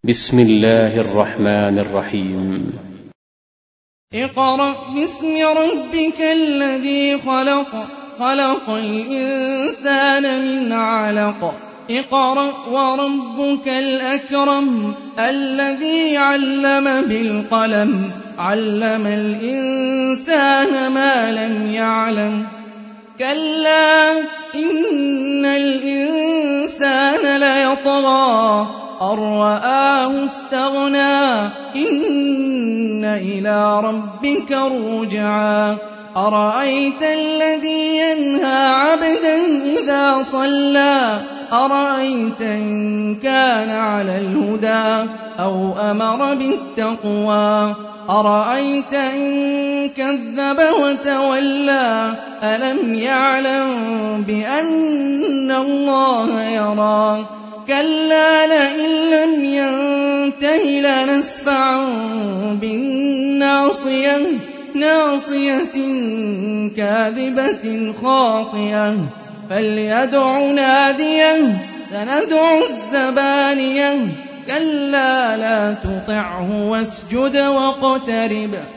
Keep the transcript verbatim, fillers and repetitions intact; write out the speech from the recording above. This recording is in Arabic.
بسم الله الرحمن الرحيم. اقرأ باسم ربك الذي خلق خلق الإنسان من علق اقرأ وربك الأكرم الذي علم بالقلم علم الإنسان ما لم يعلم كلا إن الإنسان ليطغى أن رآه استغنى إن إلى ربك الرجعى أرأيت الذي ينهى عبدا إذا صلى أرأيت إن كان على الهدى أو أمر بالتقوى أرأيت إن كذب وتولى ألم يعلم بأن الله يرى كلا لئن لم ينته لنسفعا بالناصية ناصية كاذبة خاطئة فليدع ناديه سندع الزبانية كلا لا تطعه واسجد واقترب